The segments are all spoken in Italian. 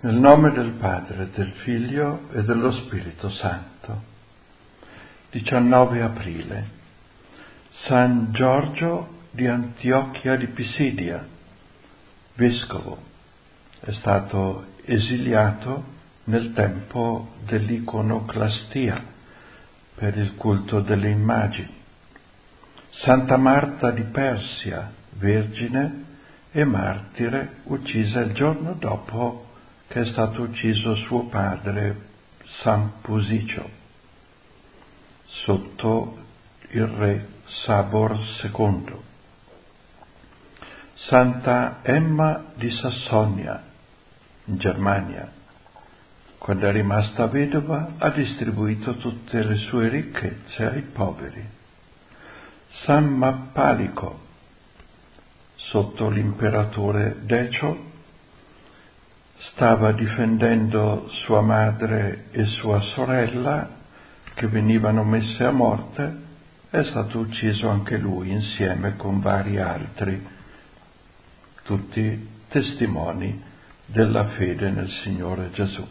Nel nome del Padre, del Figlio e dello Spirito Santo. 19 aprile. San Giorgio di Antiochia di Pisidia, vescovo, è stato esiliato nel tempo dell'iconoclastia per il culto delle immagini. Santa Marta di Persia, vergine e martire, uccisa il giorno dopo che è stato ucciso suo padre San Pusicio, sotto il re Sabor II. Santa Emma di Sassonia, in Germania, quando è rimasta vedova, ha distribuito tutte le sue ricchezze ai poveri. San Mappalico, sotto l'imperatore Decio, stava difendendo sua madre e sua sorella che venivano messe a morte, è stato ucciso anche lui insieme con vari altri, tutti testimoni della fede nel Signore Gesù.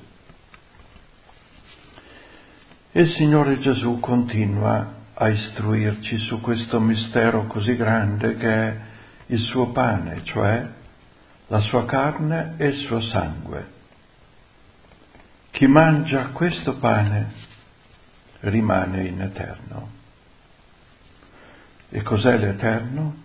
E il Signore Gesù continua a istruirci su questo mistero così grande che è il suo pane, cioè la sua carne e il suo sangue. Chi mangia questo pane rimane in eterno. E cos'è l'eterno?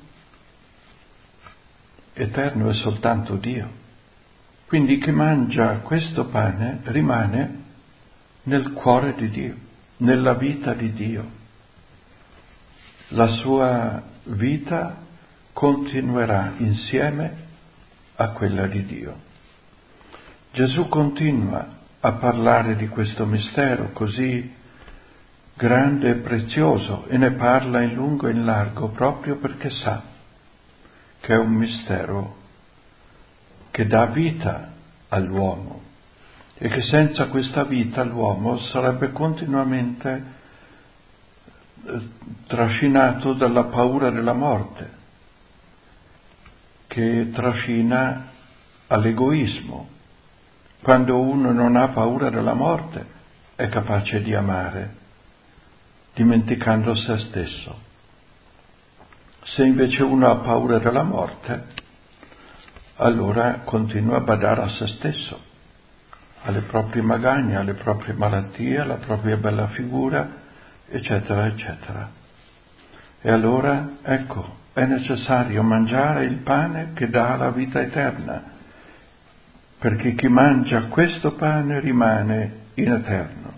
Eterno è soltanto Dio. Quindi chi mangia questo pane rimane nel cuore di Dio, nella vita di Dio. La sua vita continuerà insieme a quella di Dio. Gesù continua a parlare di questo mistero così grande e prezioso e ne parla in lungo e in largo proprio perché sa che è un mistero che dà vita all'uomo e che senza questa vita l'uomo sarebbe continuamente trascinato dalla paura della morte, che trascina all'egoismo. Quando uno non ha paura della morte è capace di amare, dimenticando se stesso. Se invece uno ha paura della morte, allora continua a badare a se stesso, alle proprie magagne, alle proprie malattie, alla propria bella figura, eccetera, eccetera. E allora, ecco, è necessario mangiare il pane che dà la vita eterna, perché chi mangia questo pane rimane in eterno.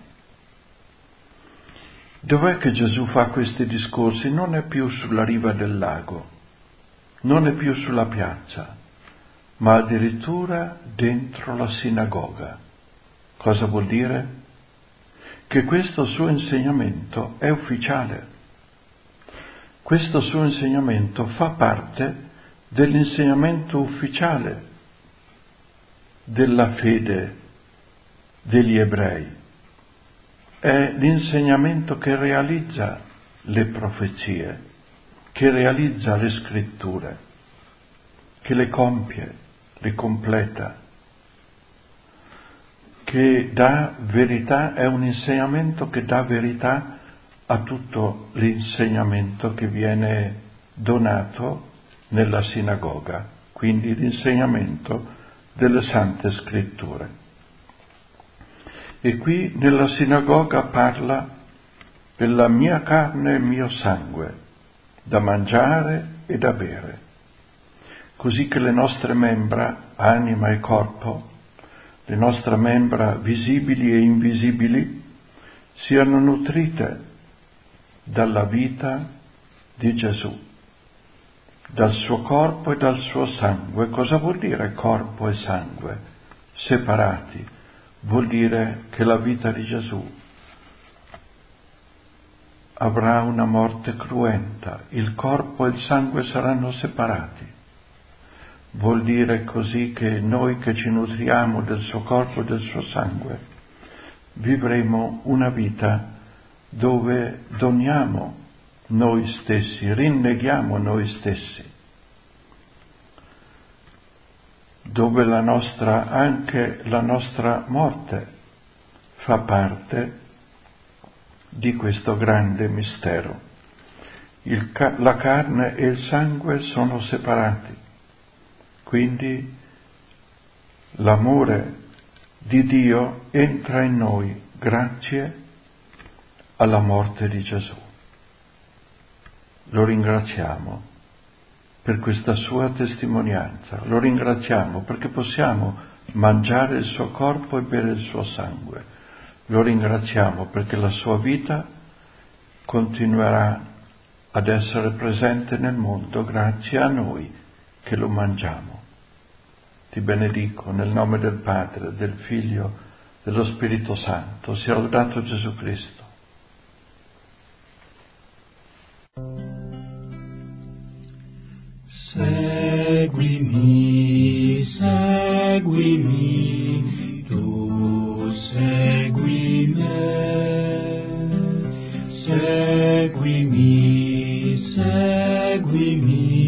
Dov'è che Gesù fa questi discorsi? Non è più sulla riva del lago, non è più sulla piazza, ma addirittura dentro la sinagoga. Cosa vuol dire? Che questo suo insegnamento è ufficiale. Questo suo insegnamento fa parte dell'insegnamento ufficiale della fede degli ebrei. È l'insegnamento che realizza le profezie, che realizza le scritture, che le compie, le completa, che dà verità, è un insegnamento che dà verità a tutto l'insegnamento che viene donato nella sinagoga, quindi l'insegnamento delle Sante Scritture. E qui nella sinagoga parla della mia carne e il mio sangue, da mangiare e da bere, così che le nostre membra, anima e corpo, le nostre membra visibili e invisibili, siano nutrite dalla vita di Gesù, dal suo corpo e dal suo sangue. Cosa vuol dire corpo e sangue separati? Vuol dire che la vita di Gesù avrà una morte cruenta, il corpo e il sangue saranno separati. Vuol dire così che noi che ci nutriamo del suo corpo e del suo sangue vivremo una vita dove doniamo noi stessi, rinneghiamo noi stessi. dove anche la nostra morte fa parte di questo grande mistero. La carne e il sangue sono separati, quindi l'amore di Dio entra in noi grazie alla morte di Gesù. Lo ringraziamo per questa sua testimonianza, lo ringraziamo perché possiamo mangiare il suo corpo e bere il suo sangue, lo ringraziamo perché la sua vita continuerà ad essere presente nel mondo grazie a noi che lo mangiamo. Ti benedico nel nome del Padre, del Figlio, dello Spirito Santo. Sia lodato Gesù Cristo. Seguimi, seguimi, tu segui me. Seguimi, seguimi.